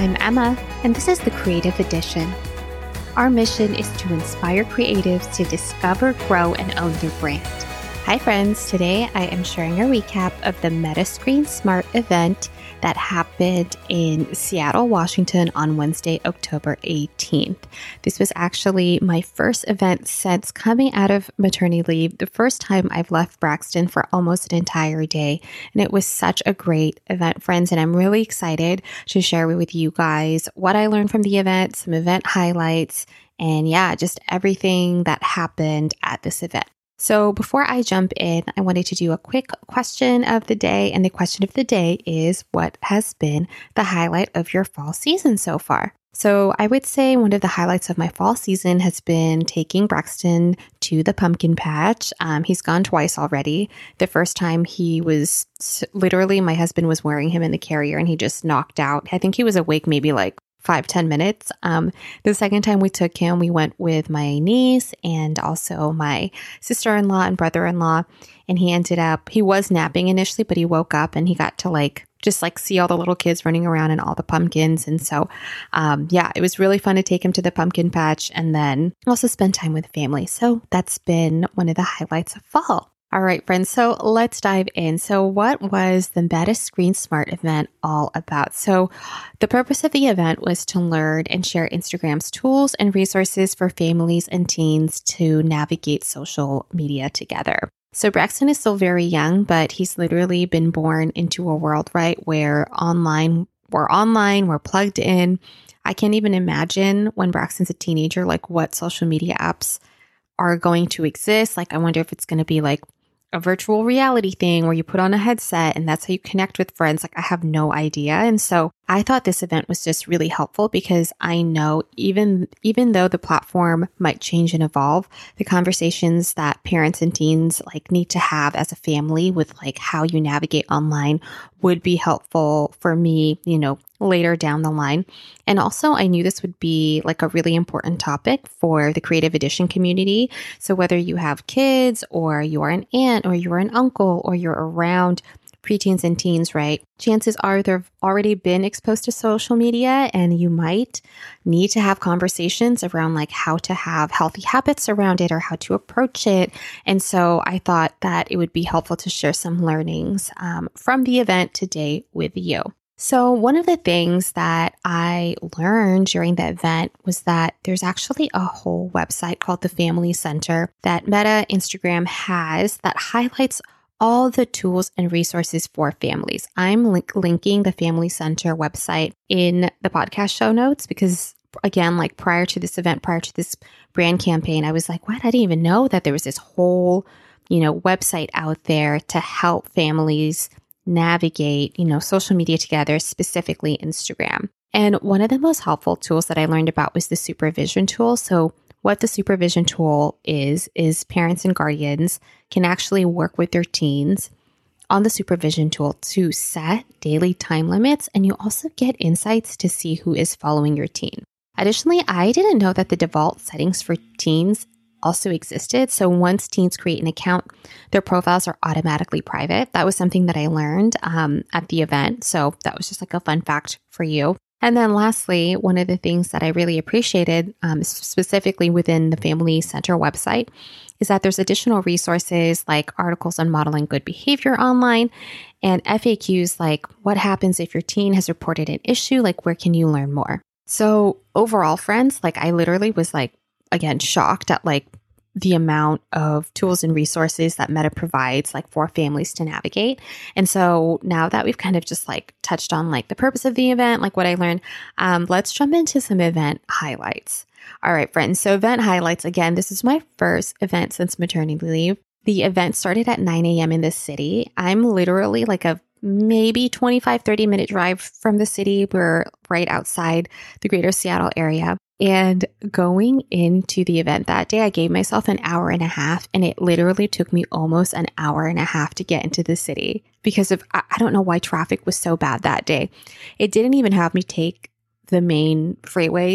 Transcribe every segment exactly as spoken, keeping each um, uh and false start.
I'm Emma, and this is the Creative Edition. Our mission is to inspire creatives to discover, grow, and own their brand. Hi friends, today I am sharing a recap of the Metascreen Smart event that happened in Seattle, Washington on Wednesday, October eighteenth. This was actually my first event since coming out of maternity leave, the first time I've left Braxton for almost an entire day. And it was such a great event, friends, and I'm really excited to share with you guys what I learned from the event, some event highlights, and yeah, just everything that happened at this event. So before I jump in, I wanted to do a quick question of the day. And the question of the day is, what has been the highlight of your fall season so far? So I would say one of the highlights of my fall season has been taking Braxton to the pumpkin patch. Um, he's gone twice already. The first time he was literally, my husband was wearing him in the carrier and he just knocked out. I think he was awake maybe like five, ten minutes. Um, the second time we took him, we went with my niece and also my sister-in-law and brother-in-law. And he ended up, he was napping initially, but he woke up and he got to like, just like see all the little kids running around and all the pumpkins. And so, um, yeah, it was really fun to take him to the pumpkin patch and then also spend time with family. So that's been one of the highlights of fall. All right, friends, so let's dive in. So what was the Metascreen Smart event all about? So the purpose of the event was to learn and share Instagram's tools and resources for families and teens to navigate social media together. So Braxton is still very young, but he's literally been born into a world, right, where online, we're online, we're plugged in. I can't even imagine when Braxton's a teenager, like what social media apps are going to exist. Like, I wonder if it's going to be like a virtual reality thing where you put on a headset and that's how you connect with friends. Like, I have no idea. And so I thought this event was just really helpful because I know even, even though the platform might change and evolve, the conversations that parents and teens like need to have as a family with like how you navigate online would be helpful for me, you know, later down the line. And also I knew this would be like a really important topic for the Creative Edition community. So whether you have kids or you are an aunt or you're an uncle or you're around preteens and teens, right? Chances are they've already been exposed to social media and you might need to have conversations around like how to have healthy habits around it or how to approach it. And so I thought that it would be helpful to share some learnings um, from the event today with you. So one of the things that I learned during the event was that there's actually a whole website called the Family Center that Meta Instagram has that highlights all the tools and resources for families. I'm link- linking the Family Center website in the podcast show notes because, again, like prior to this event, prior to this brand campaign, I was like, what? I didn't even know that there was this whole, you know, website out there to help families navigate, you know, social media together, specifically Instagram. And one of the most helpful tools that I learned about was the supervision tool. So what the supervision tool is, is parents and guardians can actually work with their teens on the supervision tool to set daily time limits. And you also get insights to see who is following your teen. Additionally, I didn't know that the default settings for teens also existed. So once teens create an account, their profiles are automatically private. That was something that I learned um, at the event. So that was just like a fun fact for you. And then lastly, one of the things that I really appreciated, um, specifically within the Family Center website, is that there's additional resources like articles on modeling good behavior online and F A Qs like what happens if your teen has reported an issue, like where can you learn more? So overall, friends, like I literally was like, again, shocked at like the amount of tools and resources that Meta provides like for families to navigate. And so now that we've kind of just like touched on like the purpose of the event, like what I learned, um, let's jump into some event highlights. All right, friends. So event highlights, again, this is my first event since maternity leave. The event started at nine a.m. in the city. I'm literally like a maybe twenty-five, thirty minute drive from the city. We're right outside the greater Seattle area. And going into the event that day, I gave myself an hour and a half, and it literally took me almost an hour and a half to get into the city because of, I don't know why traffic was so bad that day. It didn't even have me take the main freeways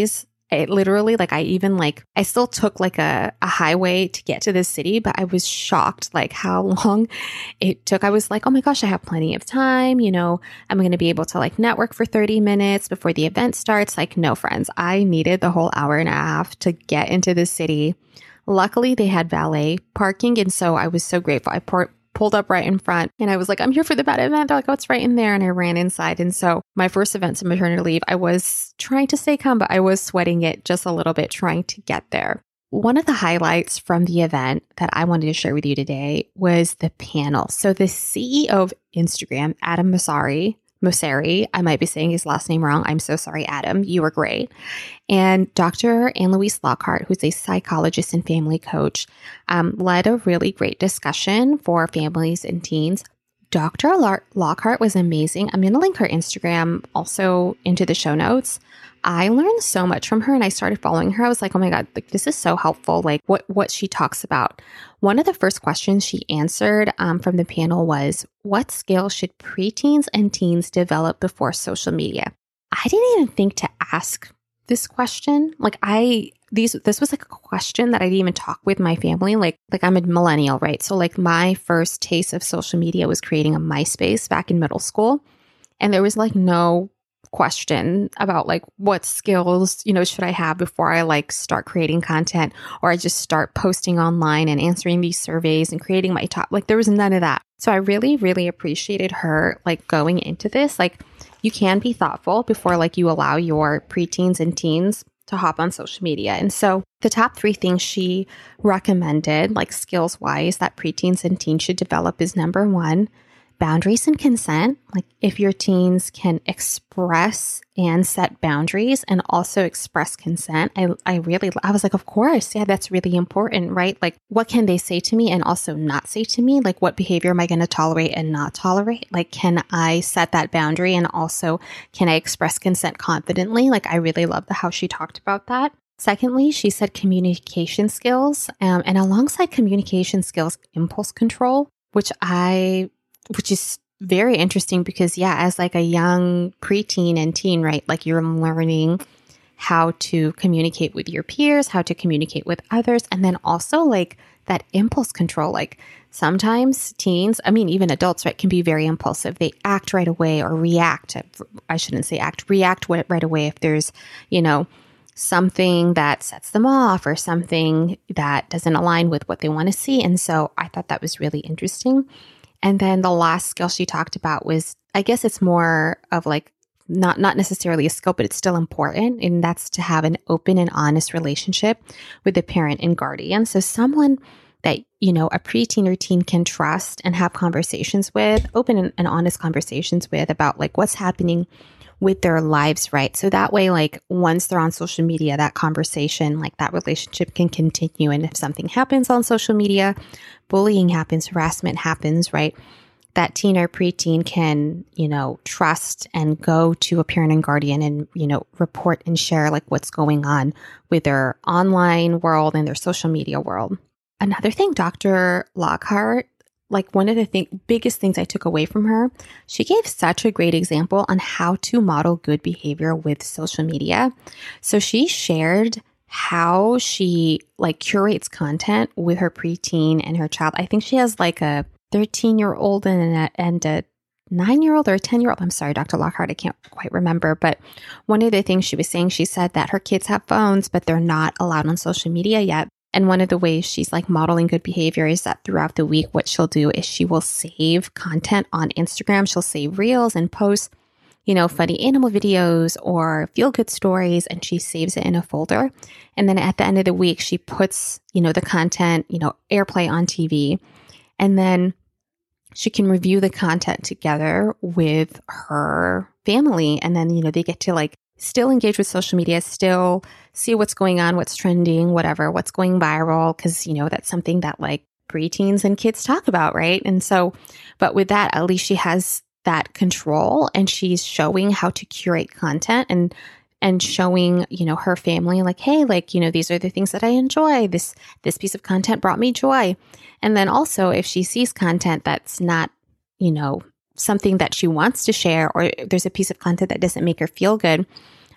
It literally, like I even like, I still took like a, a highway to get to this city, but I was shocked like how long it took. I was like, oh my gosh, I have plenty of time. You know, I'm going to be able to like network for thirty minutes before the event starts. Like, no, friends, I needed the whole hour and a half to get into the city. Luckily, they had valet parking. And so I was so grateful. I poured, pulled up right in front and I was like, I'm here for the Meta event. They're like, oh, it's right in there. And I ran inside. And so my first event to maternity leave, I was trying to stay calm, but I was sweating it just a little bit trying to get there. One of the highlights from the event that I wanted to share with you today was the panel. So the C E O of Instagram, Adam Mosseri, Mosseri, I might be saying his last name wrong. I'm so sorry, Adam. You were great. And Doctor Anne-Louise Lockhart, who's a psychologist and family coach, um, led a really great discussion for families and teens. Doctor Lockhart was amazing. I'm going to link her Instagram also into the show notes. I learned so much from her and I started following her. I was like, oh my God, like this is so helpful. Like what, what she talks about. One of the first questions she answered um, from the panel was, what skills should preteens and teens develop before social media? I didn't even think to ask this question. Like I, these, this was like a question that I didn't even talk with my family. Like, like I'm a millennial, right? So like my first taste of social media was creating a MySpace back in middle school. And there was like no question about like what skills, you know, should I have before I like start creating content or I just start posting online and answering these surveys and creating my top, like there was none of that. So I really, really appreciated her like going into this. Like you can be thoughtful before like you allow your preteens and teens to hop on social media. And so the top three things she recommended, like skills wise, that preteens and teens should develop is number one, boundaries and consent. Like if your teens can express and set boundaries and also express consent, I, I really, I was like, of course, yeah, that's really important, right? Like what can they say to me and also not say to me? Like what behavior am I going to tolerate and not tolerate? Like, can I set that boundary and also can I express consent confidently? Like I really love the how she talked about that. Secondly, she said communication skills um, and alongside communication skills, impulse control, which I which is very interesting because, yeah, as like a young preteen and teen, right, like you're learning how to communicate with your peers, how to communicate with others, and then also like that impulse control. Like sometimes teens, I mean, even adults, right, can be very impulsive. They act right away or react. I shouldn't say act, react right away if there's, you know, something that sets them off or something that doesn't align with what they want to see. And so I thought that was really interesting. And then the last skill she talked about was, I guess it's more of like, not, not necessarily a skill, but it's still important. And that's to have an open and honest relationship with the parent and guardian. So someone that, you know, a preteen or teen can trust and have conversations with, open and, and honest conversations with about like what's happening with their lives, right? So that way, like once they're on social media, that conversation, like that relationship can continue. And if something happens on social media, bullying happens, harassment happens, right? That teen or preteen can, you know, trust and go to a parent and guardian and, you know, report and share like what's going on with their online world and their social media world. Another thing, Doctor Lockhart, like one of the thing, biggest things I took away from her, she gave such a great example on how to model good behavior with social media. So she shared how she like curates content with her preteen and her child. I think she has like a thirteen year old and a, and a nine year old or a ten year old. I'm sorry, Doctor Lockhart, I can't quite remember. But one of the things she was saying, she said that her kids have phones, but they're not allowed on social media yet. And one of the ways she's like modeling good behavior is that throughout the week, what she'll do is she will save content on Instagram. She'll save reels and post, you know, funny animal videos or feel good stories, and she saves it in a folder. And then at the end of the week, she puts, you know, the content, you know, airplay on T V. And then she can review the content together with her family. And then, you know, they get to like still engage with social media, still see what's going on, what's trending, whatever, what's going viral. Cause, you know, that's something that like preteens and kids talk about, right? And so, but with that, at least she has that control and she's showing how to curate content and and showing, you know, her family like, hey, like, you know, these are the things that I enjoy. This this piece of content brought me joy. And then also if she sees content that's not, you know, something that she wants to share, or there's a piece of content that doesn't make her feel good,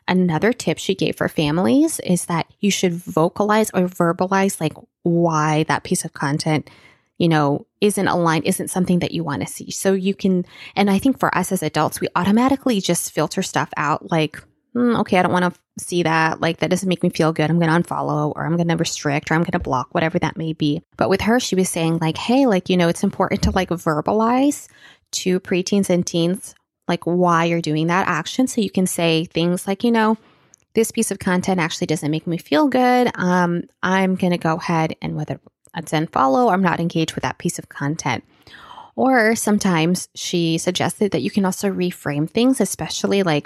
another tip she gave for families is that you should vocalize or verbalize like why that piece of content, you know, isn't aligned, isn't something that you want to see. So you can, and I think for us as adults, we automatically just filter stuff out like, mm, okay, I don't want to see that. Like, that doesn't make me feel good. I'm going to unfollow, or I'm going to restrict, or I'm going to block, whatever that may be. But with her, she was saying like, hey, like, you know, it's important to like verbalize to preteens and teens, like why you're doing that action. So you can say things like, you know, this piece of content actually doesn't make me feel good. Um, I'm going to go ahead and whether it's unfollow, I'm not engaged with that piece of content. Or sometimes she suggested that you can also reframe things, especially like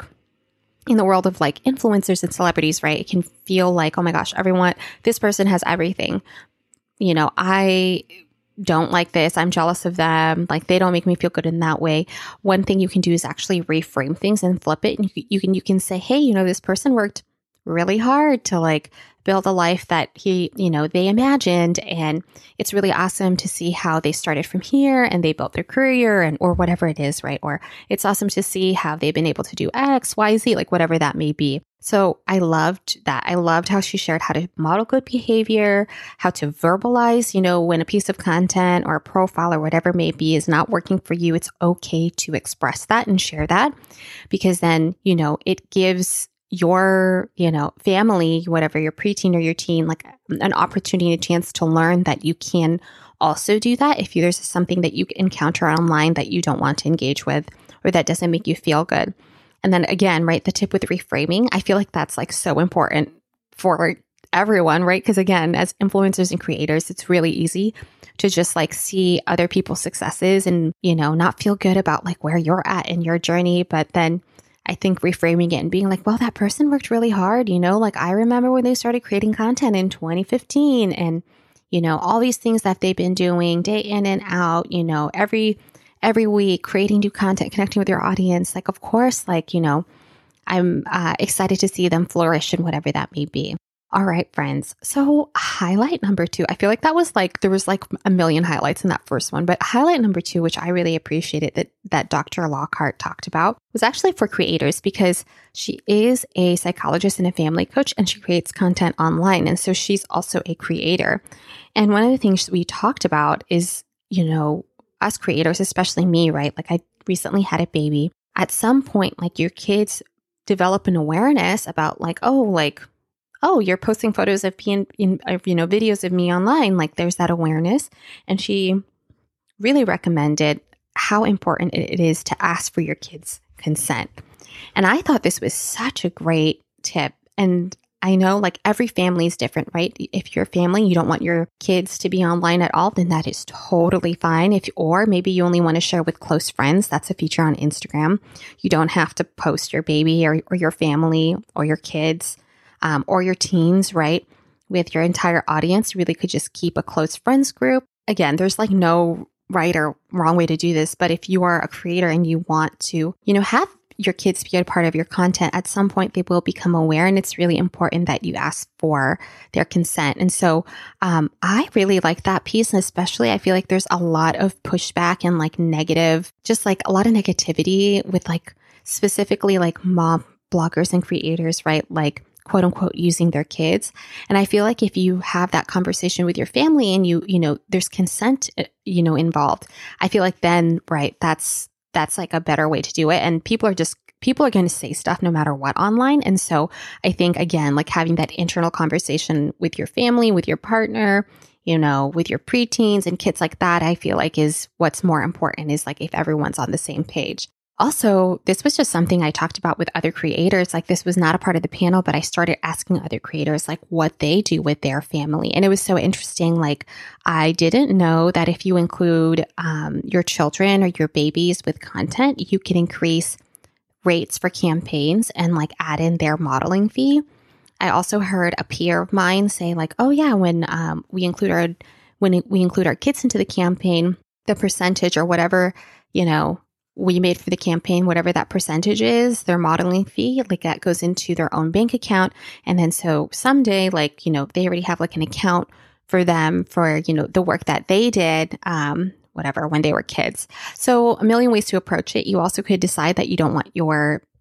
in the world of like influencers and celebrities, right? It can feel like, oh my gosh, everyone, this person has everything. You know, I don't like this. I'm jealous of them. Like, they don't make me feel good in that way. One thing you can do is actually reframe things and flip it. And you, you can, you can say, hey, you know, this person worked really hard to like build a life that he, you know, they imagined. And it's really awesome to see how they started from here and they built their career and, or whatever it is, right? Or it's awesome to see how they've been able to do X, Y, Z, like whatever that may be. So I loved that. I loved how she shared how to model good behavior, how to verbalize, you know, when a piece of content or a profile or whatever it may be is not working for you, it's okay to express that and share that, because then, you know, it gives your, you know, family, whatever, your preteen or your teen, like an opportunity, a chance to learn that you can also do that if there's something that you encounter online that you don't want to engage with or that doesn't make you feel good. And then again, right, the tip with reframing, I feel like that's like so important for everyone, right? Because again, as influencers and creators, it's really easy to just like see other people's successes and, you know, not feel good about like where you're at in your journey. But then I think reframing it and being like, well, that person worked really hard. You know, like I remember when they started creating content in twenty fifteen and, you know, all these things that they've been doing day in and out, you know, every, every week, creating new content, connecting with your audience. Like, of course, like, you know, I'm uh, excited to see them flourish in whatever that may be. All right, friends. So highlight number two, I feel like that was like, there was like a million highlights in that first one, but highlight number two, which I really appreciated that, that Doctor Lockhart talked about, was actually for creators, because she is a psychologist and a family coach and she creates content online. And so she's also a creator. And one of the things we talked about is, you know, us creators, especially me, right? Like I recently had a baby. At some point, like your kids develop an awareness about like, oh, like, oh, you're posting photos of me in, of, you know, videos of me online. Like there's that awareness. And she really recommended how important it is to ask for your kids' consent. And I thought this was such a great tip. And I know like every family is different, right? If you're a family, you don't want your kids to be online at all, then that is totally fine. If, or maybe you only want to share with close friends. That's a feature on Instagram. You don't have to post your baby or, or your family or your kids. Um, or your teens, right, with your entire audience. You really could just keep a close friends group. Again, there's like no right or wrong way to do this, but if you are a creator and you want to, you know, have your kids be a part of your content, at some point they will become aware, and it's really important that you ask for their consent. And so um, I really like that piece, and especially I feel like there's a lot of pushback and like negative, just like a lot of negativity with like specifically like mom bloggers and creators, right? Like quote unquote, using their kids. And I feel like if you have that conversation with your family and you, you know, there's consent, you know, involved, I feel like then, right, that's, that's like a better way to do it. And people are just, people are going to say stuff no matter what online. And so I think, again, like having that internal conversation with your family, with your partner, you know, with your preteens and kids like that, I feel like is what's more important, is like if everyone's on the same page. Also, this was just something I talked about with other creators. Like this was not a part of the panel, but I started asking other creators like what they do with their family. And it was so interesting. Like I didn't know that if you include um, your children or your babies with content, you can increase rates for campaigns and like add in their modeling fee. I also heard a peer of mine say like, oh yeah, when um, we include our, when we include our kids into the campaign, the percentage or whatever, you know, we made for the campaign, whatever that percentage is, their modeling fee, like that goes into their own bank account. And then so someday, like, you know, they already have like an account for them for, you know, the work that they did, um, whatever, when they were kids. So a million ways to approach it. You also could decide that you don't want your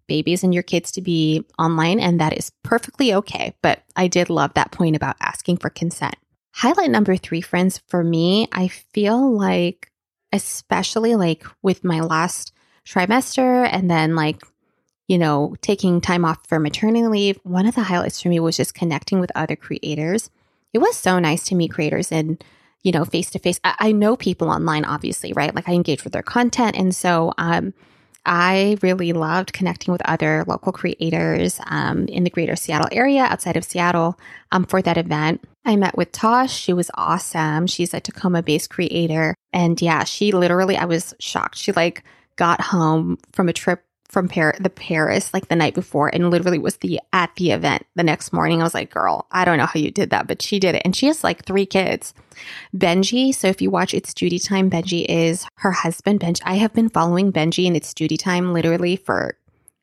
babies and your kids to be online, and that is perfectly okay. But I did love that point about asking for consent. Highlight number three, friends, for me, I feel like, especially like with my last trimester and then like, you know, taking time off for maternity leave, one of the highlights for me was just connecting with other creators. It was so nice to meet creators and, you know, face to face. I know people online, obviously, right? Like I engage with their content. And so um, I really loved connecting with other local creators um, in the greater Seattle area, outside of Seattle, um, for that event. I met with Tosh. She was awesome. She's a Tacoma-based creator. And yeah, she literally, I was shocked. She like got home from a trip from Par- the Paris like the night before and literally was the at the event the next morning. I was like, girl, I don't know how you did that, but she did it. And she has like three kids. Benji, so if you watch It's Judy Time, Benji is her husband. Benji, I have been following Benji and It's Judy Time literally for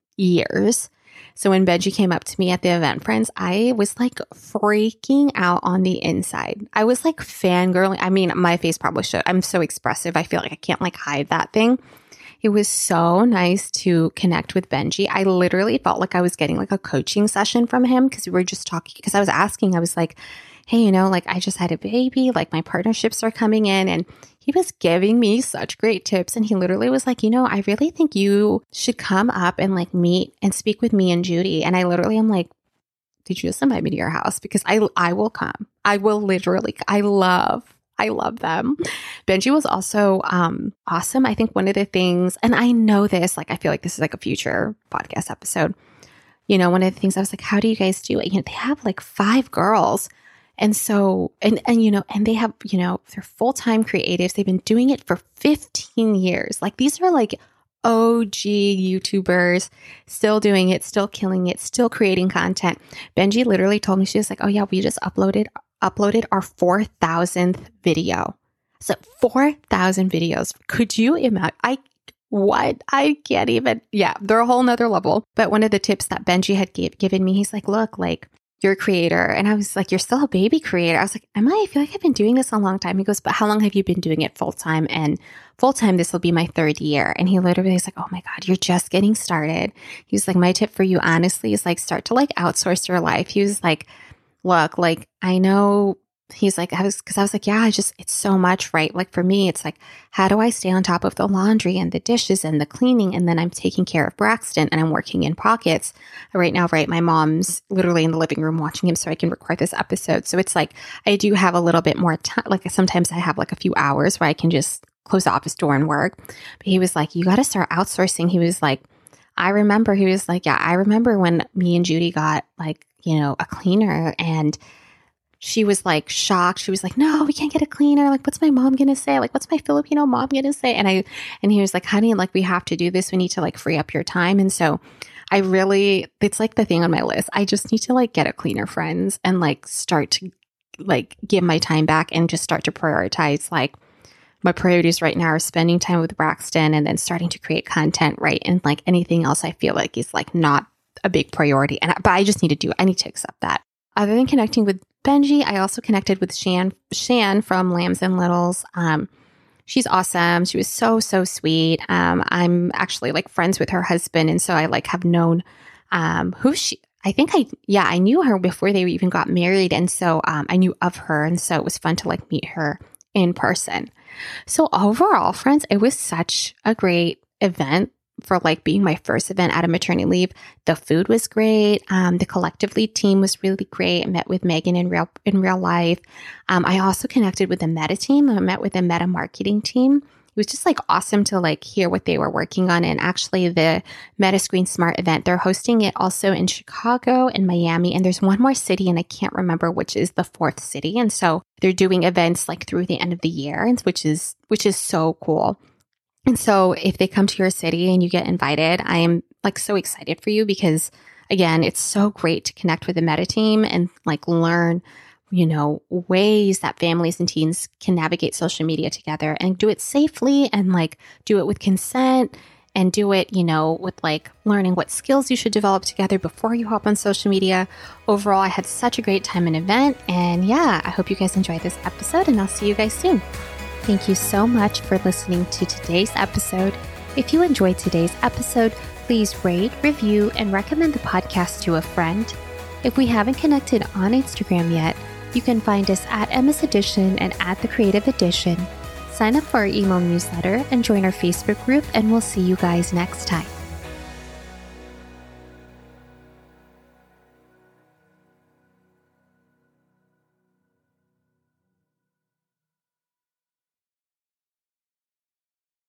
years. So when Benji came up to me at the event, friends, I was like freaking out on the inside. I was like fangirling. I mean, my face probably should. I'm so expressive. I feel like I can't like hide that thing. It was so nice to connect with Benji. I literally felt like I was getting like a coaching session from him because we were just talking, because I was asking, I was like, hey, you know, like I just had a baby, like my partnerships are coming in, and he was giving me such great tips. And he literally was like, you know, I really think you should come up and like meet and speak with me and Judy. And I literally am like, did you just invite me to your house? Because I, I will come. I will literally, I love I love them. Benji was also um, awesome. I think one of the things, and I know this, like I feel like this is like a future podcast episode. You know, one of the things I was like, how do you guys do it? You know, they have like five girls. And so, and, and, you know, and they have, you know, they're full-time creatives. They've been doing it for fifteen years. Like these are like O G YouTubers, still doing it, still killing it, still creating content. Benji literally told me, she was like, oh yeah, we just uploaded uploaded our four thousandth video. So four thousand videos. Could you imagine? I, what? I can't even, yeah, they're a whole nother level. But one of the tips that Benji had gave, given me, he's like, look, like you're a creator. And I was like, you're still a baby creator. I was like, am I? I feel like I've been doing this a long time. He goes, but how long have you been doing it full time? And full time, this will be my third year. And he literally is like, oh my God, you're just getting started. He was like, my tip for you, honestly, is like start to like outsource your life. He was like, look, like, I know, he's like, I was, cause I was like, yeah, I just, it's so much, right? Like for me, it's like, how do I stay on top of the laundry and the dishes and the cleaning? And then I'm taking care of Braxton and I'm working in pockets right now, right? My mom's literally in the living room watching him so I can record this episode. So it's like, I do have a little bit more time. Like sometimes I have like a few hours where I can just close the office door and work. But he was like, you got to start outsourcing. He was like, I remember, he was like, yeah, I remember when me and Judy got like, you know, a cleaner, and she was like shocked. She was like, no, we can't get a cleaner. Like, what's my mom going to say? Like, what's my Filipino mom going to say? And I, and he was like, honey, like we have to do this. We need to like free up your time. And so I really, it's like the thing on my list. I just need to like get a cleaner, friends, and like start to like give my time back and just start to prioritize. Like my priorities right now are spending time with Braxton and then starting to create content, right? And like anything else I feel like is like not a big priority. And but I just need to do it. I need to accept that. Other than connecting with Benji, I also connected with Shan Shan from Lambs and Littles. Um, she's awesome. She was so, so sweet. Um, I'm actually like friends with her husband. And so I like have known um, who she, I think I, yeah, I knew her before they even got married. And so um, I knew of her. And so it was fun to like meet her in person. So overall, friends, it was such a great event. For like being my first event out of maternity leave. The food was great. Um, the collectively team was really great. I met with Megan in real in real life. Um, I also connected with the Meta team. I met with the Meta marketing team. It was just like awesome to like hear what they were working on. And actually the Meta Screen Smart event, they're hosting it also in Chicago and Miami. And there's one more city and I can't remember which is the fourth city. And so they're doing events like through the end of the year, which is which is so cool. And so if they come to your city and you get invited, I am like so excited for you because again, it's so great to connect with the Meta team and like learn, you know, ways that families and teens can navigate social media together and do it safely and like do it with consent and do it, you know, with like learning what skills you should develop together before you hop on social media. Overall, I had such a great time and event. And yeah, I hope you guys enjoyed this episode and I'll see you guys soon. Thank you so much for listening to today's episode. If you enjoyed today's episode, please rate, review, and recommend the podcast to a friend. If we haven't connected on Instagram yet, you can find us at Emma's Edition and at The Creative Edition. Sign up for our email newsletter and join our Facebook group, and we'll see you guys next time.